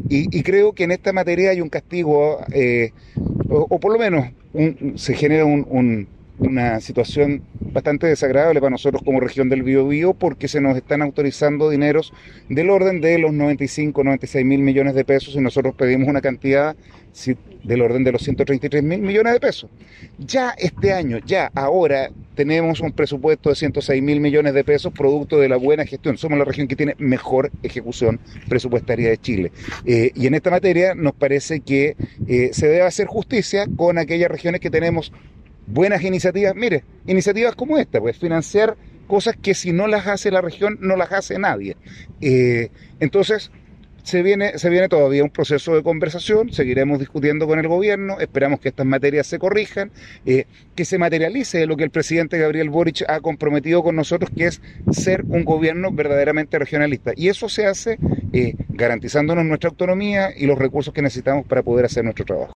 Y creo que en esta materia hay un castigo, o por lo menos se genera una situación bastante desagradable para nosotros como región del Biobío, porque se nos están autorizando dineros del orden de los 95, 96 mil millones de pesos, y nosotros pedimos una cantidad del orden de los 133 mil millones de pesos. Ya este año, ya ahora, tenemos un presupuesto de 106 mil millones de pesos, producto de la buena gestión. Somos la región que tiene mejor ejecución presupuestaria de Chile. Y en esta materia nos parece que se debe hacer justicia con aquellas regiones que tenemos buenas iniciativas. Mire, iniciativas como esta, pues financiar cosas que si no las hace la región, no las hace nadie. Entonces, se viene todavía un proceso de conversación, seguiremos discutiendo con el gobierno, esperamos que estas materias se corrijan, que se materialice lo que el presidente Gabriel Boric ha comprometido con nosotros, que es ser un gobierno verdaderamente regionalista. Y eso se hace garantizándonos nuestra autonomía y los recursos que necesitamos para poder hacer nuestro trabajo.